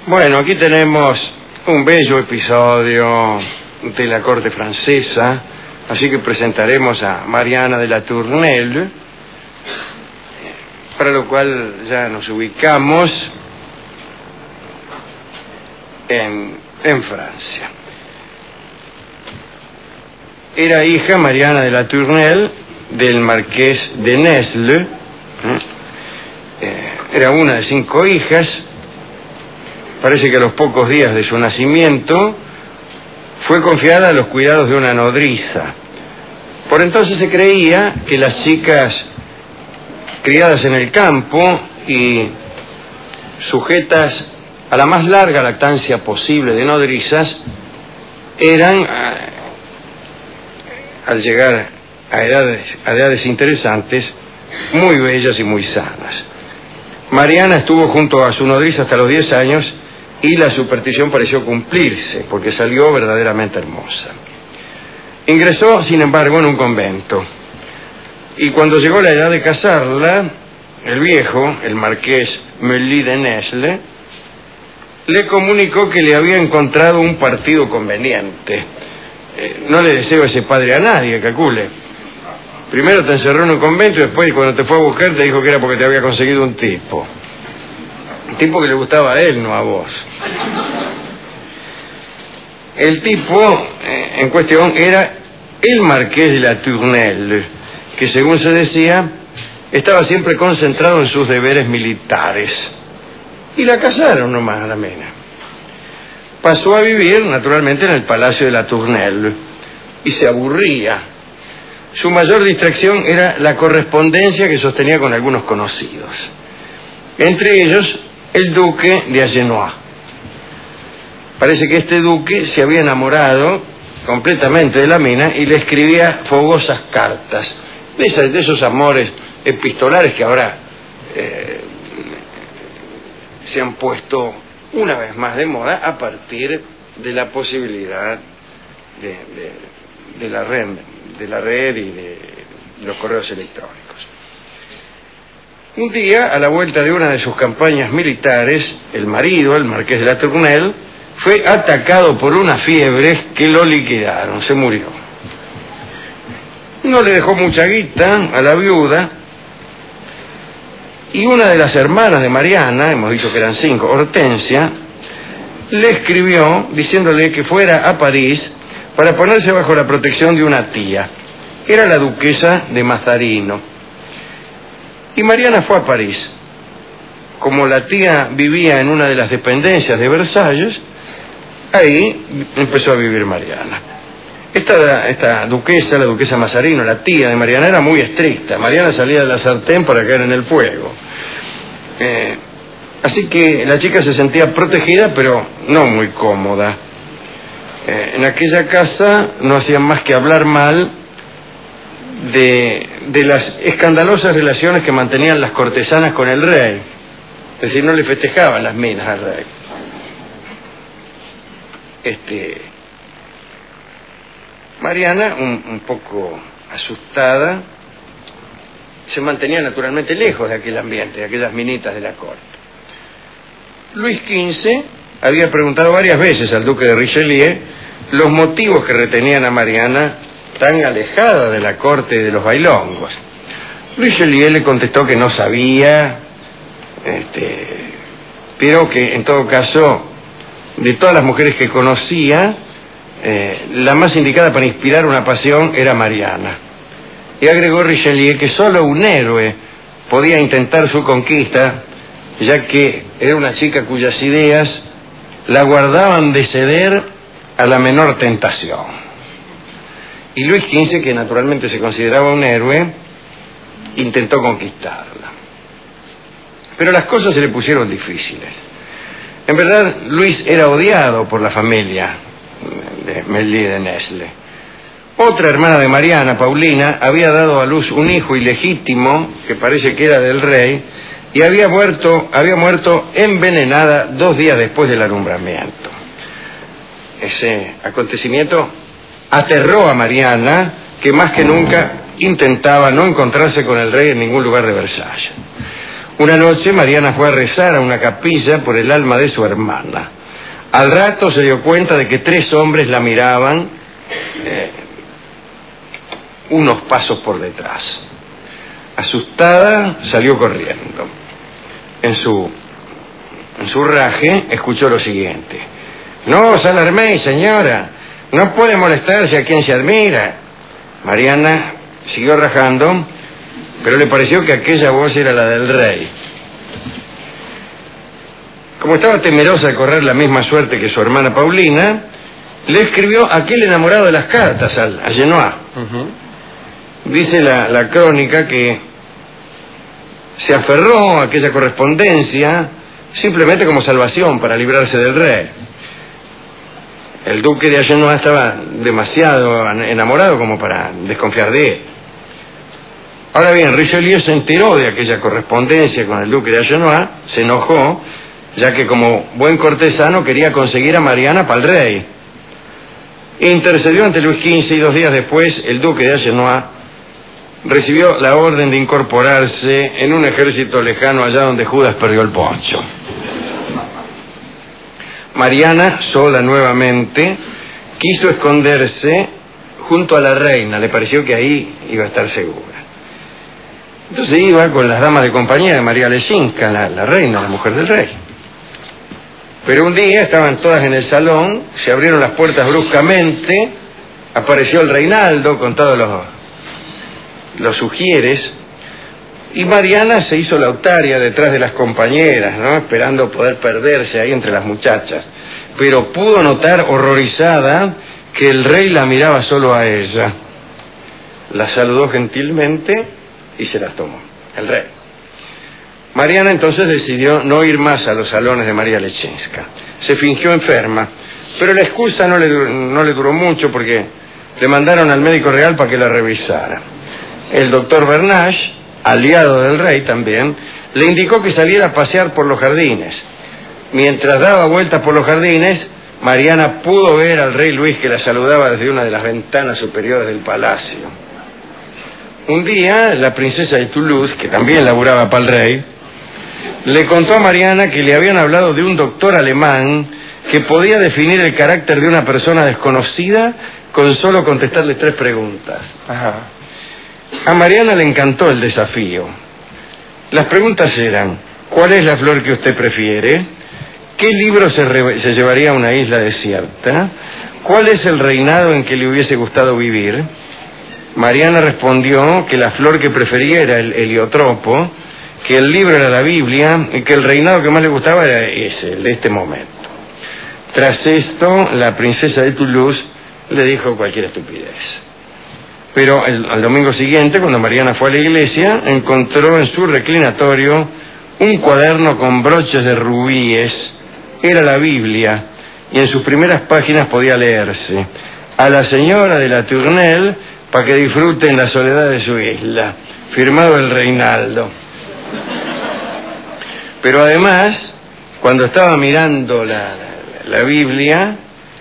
Bueno, aquí tenemos un bello episodio de la corte francesa, así que presentaremos a Mariana de la Tournelle, para lo cual ya nos ubicamos en Francia. Era hija Mariana de la Tournelle del marqués de Nesle, era una de 5 hijas. Parece que a los pocos días de su nacimiento fue confiada a los cuidados de una nodriza. Por entonces se creía que las chicas criadas en el campo y sujetas a la más larga lactancia posible de nodrizas eran, al llegar a edades interesantes, muy bellas y muy sanas. Mariana estuvo junto a su nodriza hasta los 10 años y la superstición pareció cumplirse, porque salió verdaderamente hermosa. Ingresó, sin embargo, en un convento. Y cuando llegó la edad de casarla, el viejo, el marqués Meilly de Nesle, le comunicó que le había encontrado un partido conveniente. No le deseo ese padre a nadie, calcule. Primero te encerró en un convento y después, cuando te fue a buscar, te dijo que era porque te había conseguido un tipo. Un tipo que le gustaba a él, no a vos. El tipo en cuestión era el marqués de la Tournelle, que según se decía, estaba siempre concentrado en sus deberes militares. Y la casaron nomás a la mena. Pasó a vivir, naturalmente, en el palacio de la Tournelle y se aburría. Su mayor distracción era la correspondencia que sostenía con algunos conocidos. Entre ellos, el duque de Agenois. Parece que este duque se había enamorado completamente de la mina y le escribía fogosas cartas, de esos amores epistolares que ahora se han puesto una vez más de moda a partir de la posibilidad de la red y de los correos electrónicos. Un día, a la vuelta de una de sus campañas militares, el marido, el marqués de la Tournelle, fue atacado por una fiebre que lo liquidaron, se murió. No le dejó mucha guita a la viuda, y una de las hermanas de Mariana, hemos dicho que eran 5, Hortensia, le escribió diciéndole que fuera a París para ponerse bajo la protección de una tía. Era la duquesa de Mazarino. Y Mariana fue a París. Como la tía vivía en una de las dependencias de Versalles, ahí empezó a vivir Mariana. Esta duquesa, la duquesa Mazarino, la tía de Mariana, era muy estricta. Mariana salía de la sartén para caer en el fuego. Así que la chica se sentía protegida, pero no muy cómoda. En aquella casa no hacían más que hablar mal de las escandalosas relaciones que mantenían las cortesanas con el rey. Es decir, no le festejaban las minas al rey. Mariana, un poco asustada, se mantenía naturalmente lejos de aquel ambiente, de aquellas minitas de la corte. Luis XV había preguntado varias veces al duque de Richelieu los motivos que retenían a Mariana tan alejada de la corte y de los bailongos. Richelieu le contestó que no sabía, pero que en todo caso, de todas las mujeres que conocía, la más indicada para inspirar una pasión era Mariana. Y agregó Richelieu que solo un héroe podía intentar su conquista, ya que era una chica cuyas ideas la guardaban de ceder a la menor tentación. Y Luis XV, que naturalmente se consideraba un héroe, intentó conquistarla. Pero las cosas se le pusieron difíciles. En verdad, Luis era odiado por la familia de Meilly de Nesle. Otra hermana de Mariana, Paulina, había dado a luz un hijo ilegítimo, que parece que era del rey, y había muerto envenenada 2 días después del alumbramiento. Ese acontecimiento aterró a Mariana, que más que nunca intentaba no encontrarse con el rey en ningún lugar de Versalles. Una noche Mariana fue a rezar a una capilla por el alma de su hermana. Al rato se dio cuenta de que 3 hombres la miraban unos pasos por detrás. Asustada, salió corriendo. En su raje escuchó lo siguiente: «No os alarméis, señora, no puede molestarse a quien se admira». Mariana siguió rajando, pero le pareció que aquella voz era la del rey. Como estaba temerosa de correr la misma suerte que su hermana Paulina, le escribió a aquel enamorado de las cartas, a Genoa. Dice la crónica que se aferró a aquella correspondencia simplemente como salvación para librarse del rey. El duque de Agenois estaba demasiado enamorado como para desconfiar de él. Ahora bien, Richelieu se enteró de aquella correspondencia con el duque de Agenois, se enojó, ya que como buen cortesano quería conseguir a Mariana para el rey. Intercedió ante Luis XV y 2 días después el duque de Agenois recibió la orden de incorporarse en un ejército lejano allá donde Judas perdió el poncho. Mariana, sola nuevamente, quiso esconderse junto a la reina, le pareció que ahí iba a estar segura. Entonces iba con las damas de compañía de María Lesinska, la reina, la mujer del rey. Pero un día estaban todas en el salón, se abrieron las puertas bruscamente, apareció el Reinaldo con todos los ujieres, y Mariana se hizo lautaria detrás de las compañeras, ¿no?, esperando poder perderse ahí entre las muchachas. Pero pudo notar, horrorizada, que el rey la miraba solo a ella. La saludó gentilmente y se las tomó, el rey. Mariana entonces decidió no ir más a los salones de María Lesinska. Se fingió enferma, pero la excusa no le duró mucho porque le mandaron al médico real para que la revisara. El doctor Bernache, aliado del rey también, le indicó que saliera a pasear por los jardines. Mientras daba vueltas por los jardines, Mariana pudo ver al rey Luis, que la saludaba desde una de las ventanas superiores del palacio. Un día, la princesa de Toulouse, que también laburaba para el rey, le contó a Mariana que le habían hablado de un doctor alemán que podía definir el carácter de una persona desconocida con solo contestarle 3 preguntas. Ajá. A Mariana le encantó el desafío. Las preguntas eran: ¿cuál es la flor que usted prefiere? ¿Qué libro se llevaría a una isla desierta? ¿Cuál es el reinado en que le hubiese gustado vivir? Mariana respondió que la flor que prefería era el heliotropo, que el libro era la Biblia y que el reinado que más le gustaba era ese, el de este momento. Tras esto, la princesa de Toulouse le dijo cualquier estupidez. Pero al domingo siguiente, cuando Mariana fue a la iglesia, encontró en su reclinatorio un cuaderno con broches de rubíes. Era la Biblia, y en sus primeras páginas podía leerse: a la señora de la Tournelle, para que disfrute en la soledad de su isla, firmado el Reinaldo. Pero además, cuando estaba mirando la Biblia,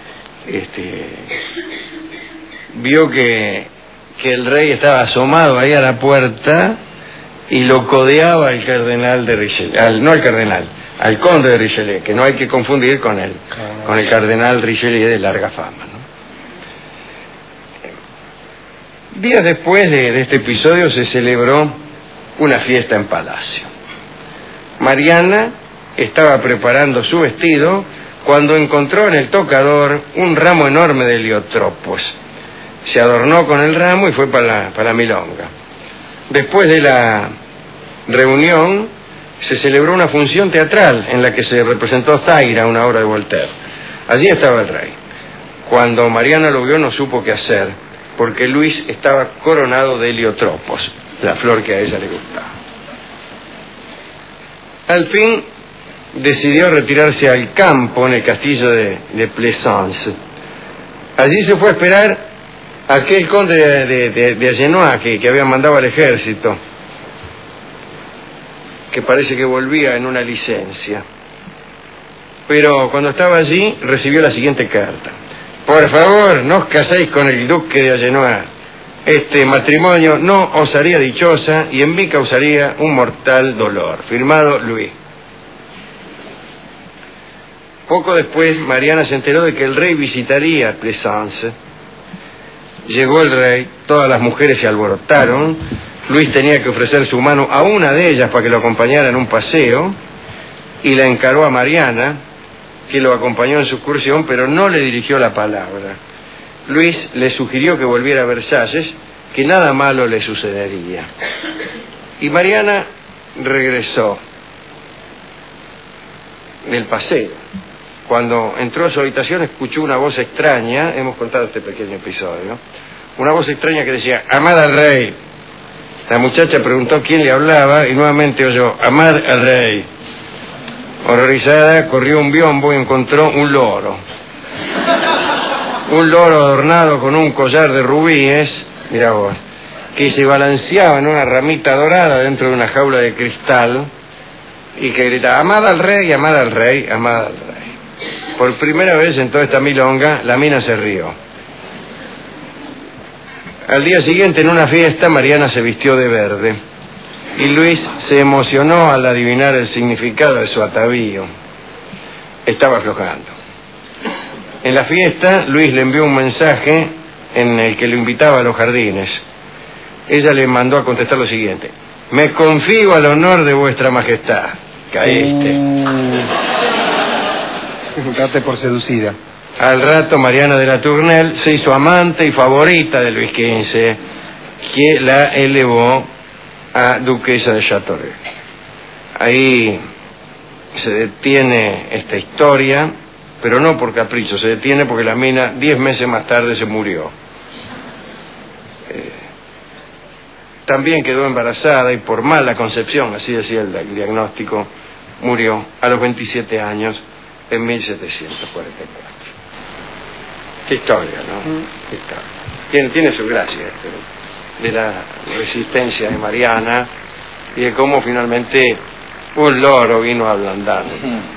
vio que el rey estaba asomado ahí a la puerta y lo codeaba el cardenal de Richelieu, no al cardenal, al conde de Richelieu, que no hay que confundir con el cardenal Richelieu de larga fama, ¿no? Días después de este episodio se celebró una fiesta en palacio. Mariana estaba preparando su vestido cuando encontró en el tocador un ramo enorme de heliotropos. Se adornó con el ramo y fue para la milonga. Después de la reunión se celebró una función teatral en la que se representó Zaira, una obra de Voltaire. Allí estaba el rey. Cuando Mariana lo vio no supo qué hacer, porque Luis estaba coronado de heliotropos, la flor que a ella le gustaba. Al fin decidió retirarse al campo en el castillo de Plaisance. Allí se fue a esperar a aquel conde de Agenois que había mandado al ejército, que parece que volvía en una licencia. Pero cuando estaba allí recibió la siguiente carta: por favor, no os caséis con el duque de Agenois, este matrimonio no os haría dichosa y en mí causaría un mortal dolor. Firmado Luis. Poco después, Mariana se enteró de que el rey visitaría Plaisance. Llegó el rey, todas las mujeres se alborotaron. Luis tenía que ofrecer su mano a una de ellas para que lo acompañara en un paseo, y la encaró a Mariana, que lo acompañó en su excursión, pero no le dirigió la palabra. Luis le sugirió que volviera a Versalles, que nada malo le sucedería. Y Mariana regresó del paseo. Cuando entró a su habitación escuchó una voz extraña, hemos contado este pequeño episodio, una voz extraña que decía, amad al rey. La muchacha preguntó quién le hablaba y nuevamente oyó, amad al rey. Horrorizada, corrió un biombo y encontró un loro. Un loro adornado con un collar de rubíes, mira vos, que se balanceaba en una ramita dorada dentro de una jaula de cristal y que gritaba, amad al rey, amad al rey, amad al rey. Por primera vez en toda esta milonga, la mina se rió. Al día siguiente, en una fiesta, Mariana se vistió de verde y Luis se emocionó al adivinar el significado de su atavío. Estaba aflojando. En la fiesta, Luis le envió un mensaje en el que lo invitaba a los jardines. Ella le mandó a contestar lo siguiente: me confío al honor de vuestra majestad. Caíste. Date por seducida. Al rato, Mariana de la Tournelle se hizo amante y favorita de Luis XV, que la elevó a duquesa de Châteauroux. Ahí se detiene esta historia, pero no por capricho, se detiene porque la mina 10 meses más tarde se murió. También quedó embarazada y por mala concepción, así decía el diagnóstico, murió a los 27 años en 1744. Qué historia, ¿no? Qué historia. Tiene su gracia, de la resistencia de Mariana y de cómo finalmente un loro vino a ablandarlo.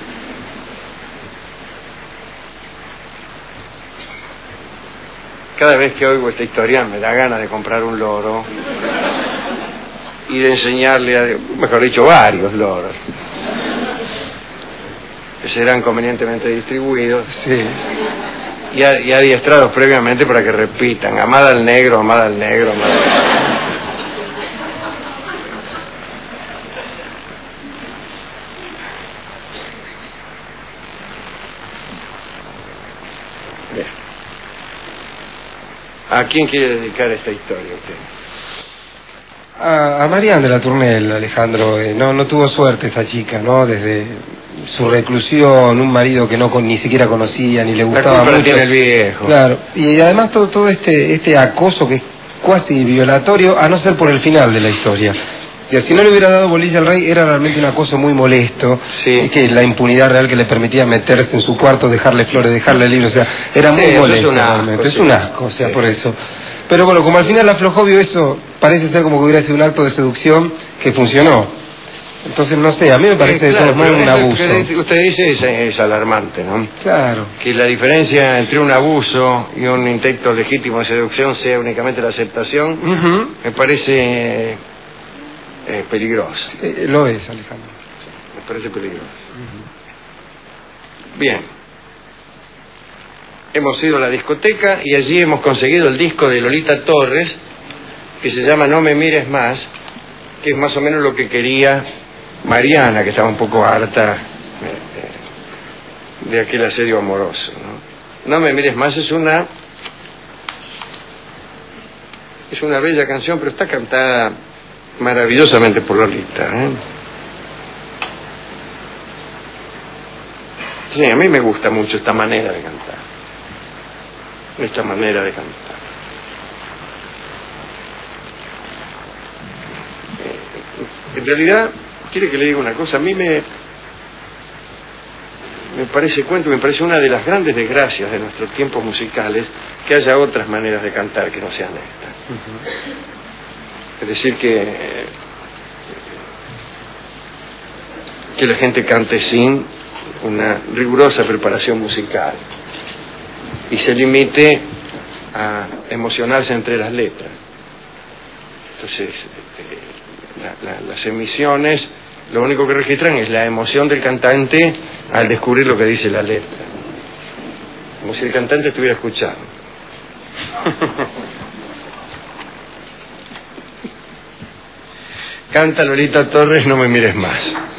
Cada vez que oigo esta historia me da ganas de comprar un loro y de enseñarle, mejor dicho, varios loros, que serán convenientemente distribuidos, sí, y adiestrados previamente para que repitan, amad al negro, amad al negro, amad al negro. ¿A quién quiere dedicar esta historia usted? A Mariana de la Tournelle, Alejandro. No tuvo suerte esta chica, ¿no? Desde su reclusión, un marido que ni siquiera conocía, ni le gustaba mucho. Tiene el viejo. Claro, y además todo este acoso que es cuasi violatorio, a no ser por el final de la historia. Si no le hubiera dado bolilla al rey, era realmente un acoso muy molesto, sí, que la impunidad real que le permitía meterse en su cuarto, dejarle flores, dejarle libros, o sea, era muy molesto. Es un asco, o sea, sí, por eso. Pero bueno, como al final aflojó, vio eso, parece ser como que hubiera sido un acto de seducción que funcionó. Entonces, no sé, a mí me parece claro, eso es un abuso. Que usted dice es alarmante, ¿no? Claro. Que la diferencia entre un abuso y un intento legítimo de seducción sea únicamente la aceptación, me parece peligroso. Lo es, Alejandro. Me parece peligroso. Bien. Hemos ido a la discoteca y allí hemos conseguido el disco de Lolita Torres, que se llama No me mires más, que es más o menos lo que quería Mariana, que estaba un poco harta de aquel asedio amoroso, ¿no? No me mires más es una bella canción, pero está cantada maravillosamente por Lolita, ¿eh? Sí, a mí me gusta mucho esta manera de cantar. Esta manera de cantar. En realidad, quiere que le diga una cosa, a mí me parece una de las grandes desgracias de nuestros tiempos musicales que haya otras maneras de cantar que no sean estas. Es decir, que la gente cante sin una rigurosa preparación musical y se limite a emocionarse entre las letras. Entonces, las emisiones lo único que registran es la emoción del cantante al descubrir lo que dice la letra. Como si el cantante estuviera escuchando. Canta Lolita Torres, No me mires más.